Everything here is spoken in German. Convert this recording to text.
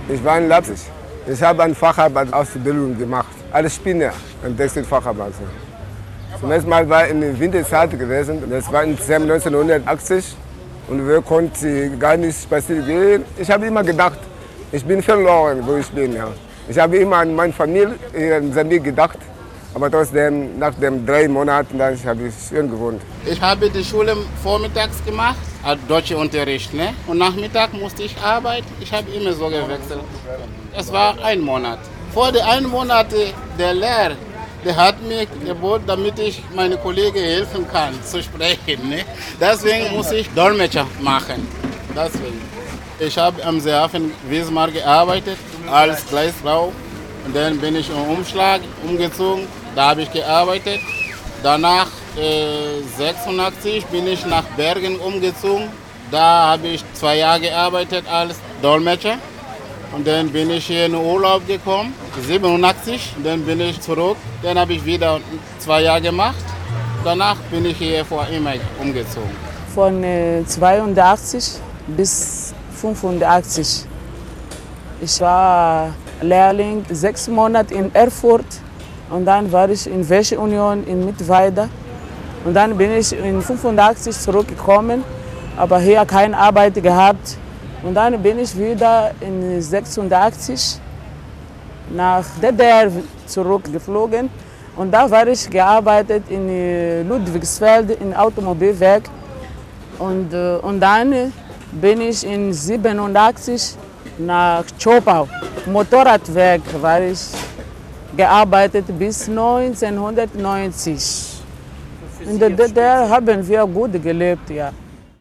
Ich war in Leipzig. Ich habe eine Facharbeitsausbildung gemacht, als Spinner, ein Textilfacharbeiter. Zum ersten Mal war in der Winterzeit gewesen, das war im Dezember 1980 und wir konnten gar nicht spazieren gehen. Ich habe immer gedacht, ich bin verloren, wo ich bin. Ja. Ich habe immer an meine Familie in Sambik gedacht, aber trotzdem, nach den 3 Monaten, habe ich schön gewohnt. Ich habe die Schule vormittags gemacht, als deutscher Unterricht, ne? Und nachmittag musste ich arbeiten. Ich habe immer so gewechselt. Es war 1 Monat. Vor den 1 Monat, der Lehrer, der hat mir geboten, damit ich meinen Kollegen helfen kann, zu sprechen. Ne? Deswegen muss ich Dolmetscher machen. Deswegen. Ich habe am Seehafen Wismar gearbeitet, als Gleisfrau. Und dann bin ich im Umschlag umgezogen, da habe ich gearbeitet. Danach, 86, bin ich nach Bergen umgezogen. Da habe ich 2 Jahre gearbeitet als Dolmetscher. Und dann bin ich hier in den Urlaub gekommen, 87, dann bin ich zurück. Dann habe ich wieder 2 Jahre gemacht. Danach bin ich hier vor immer umgezogen. Von 82 bis 85. Ich war Lehrling 6 Monate in Erfurt und dann war ich in Wäscheunion in Mittweida. Und dann bin ich in 85 zurückgekommen, aber hier keine Arbeit gehabt. Und dann bin ich wieder in 86 nach DDR zurückgeflogen. Und da war ich gearbeitet in Ludwigsfeld im Automobilwerk. Und dann bin ich in 87 nach Zschopau, Motorradwerk, war ich gearbeitet bis 1990. In der DDR haben wir gut gelebt, ja.